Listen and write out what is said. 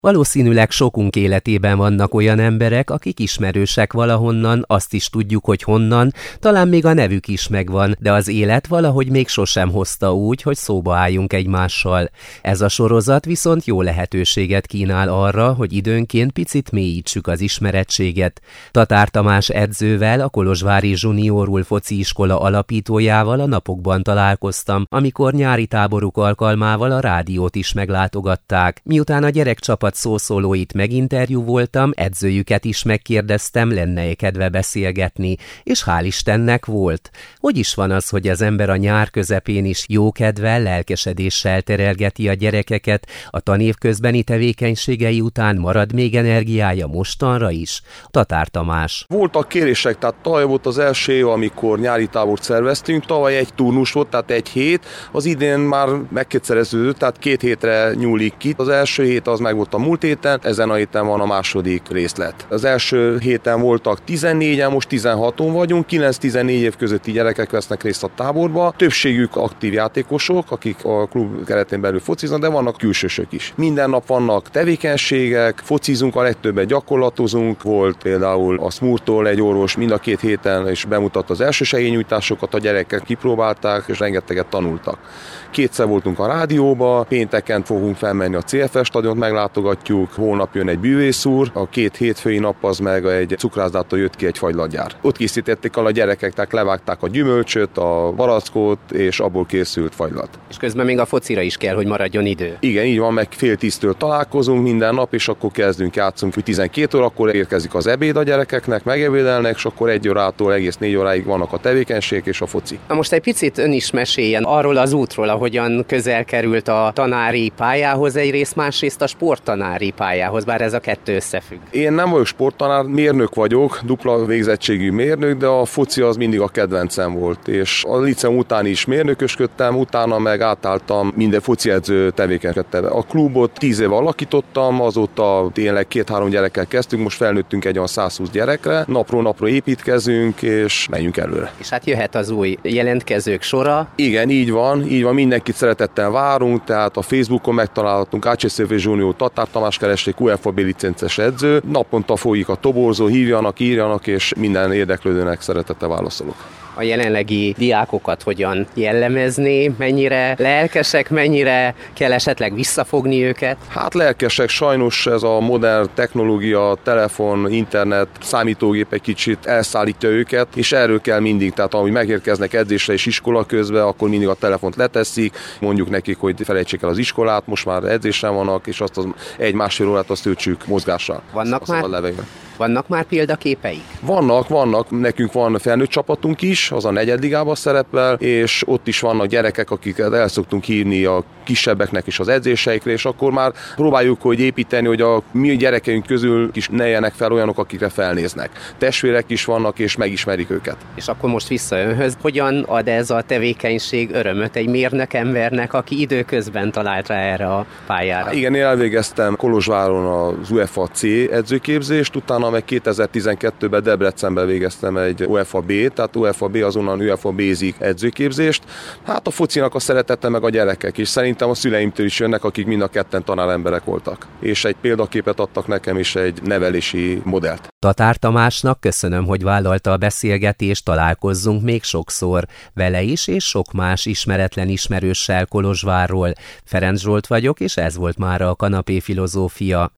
Valószínűleg sokunk életében vannak olyan emberek, akik ismerősek valahonnan, azt is tudjuk, hogy honnan, talán még a nevük is megvan, de az élet valahogy még sosem hozta úgy, hogy szóba álljunk egymással. Ez a sorozat viszont jó lehetőséget kínál arra, hogy időnként picit mélyítsük az ismerettséget. Tatár Tamás edzővel, a Kolozsvári Zsuniorul foci iskola alapítójával a napokban találkoztam, amikor nyári táboruk alkalmával a rádiót is meglátogatták. Miután a gyerekcsapat szószólóit meginterjúvoltam, edzőjüket is megkérdeztem, lenne-e kedve beszélgetni, és hál' Istennek volt. Hogy is van az, hogy az ember a nyár közepén is jókedvel, lelkesedéssel terelgeti a gyerekeket, a tanév közbeni tevékenységei után marad még energiája mostanra is? Tatár Tamás. Voltak kérések, tehát tavaly volt az első év, amikor nyári tábort szerveztünk, tavaly egy turnus volt, tehát egy hét, az idén már megkétszereződött, tehát 2 hétre nyúlik ki. Az első hét az meg volt a múlt héten, ezen a héten van a második részlet. Az első héten voltak 14-en, most 16-on vagyunk, 9-14 év közötti gyerekek vesznek részt a táborba. Többségük aktív játékosok, akik a klub keretén belül fociznak, de vannak külsősök is. Minden nap vannak tevékenységek, focizunk, a legtöbbet gyakorlatozunk. Volt például a SMUR-tól egy orvos mind a 2 héten és bemutatta az elsősegélynyújtásokat, a gyerekek kipróbálták és rengeteget tanultak. 2-szer voltunk a rádióba, pénteken fogunk felmenni a CFS stadiont, meglátogatjuk, holnap jön egy bűvészúr, a 2 hétfői nap az meg egy cukrászdától jött ki egy fagylatgyár. Ott készítették el a gyerekek, tehát levágták a gyümölcsöt, a barackot, és abból készült fagylat. És közben még a focira is kell, hogy maradjon idő. Igen, így van, meg 9:30-től találkozunk minden nap, és akkor kezdünk játszunk, hogy 12 órakor érkezik az ebéd a gyerekeknek, megebédelnek, és akkor 1 órától egész 4 óráig vannak a tevékenységek és a foci. Na most egy picit ön is meséljen arról az útról, ahogyan közel került a tanári pályához egyrészt, másrészt a sporttanári pályához, bár ez a kettő összefügg. Én nem vagyok sporttanár, mérnök vagyok, dupla végzettségű mérnök, de a foci az mindig a kedvencem volt, és a liceum után is mérnökösködtem, utána meg átálltam minden fociedző tevékenykedtem. A klubot 10 éve alakítottam, azóta tényleg 2-3 gyerekkel kezdtünk, most felnőttünk egy olyan 120 gyerekre, napról napra építkezünk, és menjünk előre. És hát jöhet az új jelentkezők sora. Igen, így van, mindenkit szeretettel várunk, tehát a Facebookon megtalálhatunk ACSV Zsunior Tatár Tamás keresték, UEFA-B licences edző, naponta folyik a toborzó, hívjanak, írjanak, és minden érdeklődőnek szeretettel válaszolok. A jelenlegi diákokat hogyan jellemezni, mennyire lelkesek, mennyire kell esetleg visszafogni őket? Hát lelkesek, sajnos ez a modern technológia, telefon, internet, számítógép egy kicsit elszállítja őket, és erről kell mindig, tehát ahogy megérkeznek edzésre és iskola közben, akkor mindig a telefont leteszik, mondjuk nekik, hogy felejtsék el az iskolát, most már edzésen vannak, és azt az 1-1,5 órát azt töltsük mozgással. Vannak már példaképeik? Vannak, nekünk van felnőtt csapatunk is, az a 4. ligában szerepel, és ott is vannak gyerekek, akiket el szoktunk hívni a kisebbeknek is az edzéseikre, és akkor már próbáljuk, hogy építeni, hogy a mi gyerekeink közül is ne jelnek fel olyanok, akikre felnéznek. Testvérek is vannak, és megismerik őket. És akkor most vissza önhöz, hogyan ad ez a tevékenység örömöt egy mérnök embernek, aki időközben talált rá erre a pályára? Igen, én elvégeztem Kolozsváron az UEFA C edzőképzést, utána meg 2012-ben Debrecenben végeztem egy UEFA-B, tehát UEFA-B azonnan UEFA Basic edzőképzést. Hát a focinak a szeretete meg a gyerekek, és szerintem a szüleimtől is jönnek, akik mind a ketten tanáremberek voltak. És egy példaképet adtak nekem is, egy nevelési modellt. Tatár Tamásnak köszönöm, hogy vállalta a beszélgetést, találkozzunk még sokszor. Vele is, és sok más ismeretlen ismerőssel Kolozsvárról. Ferenc Zsolt vagyok, és ez volt mára a Kanapé Filozófia.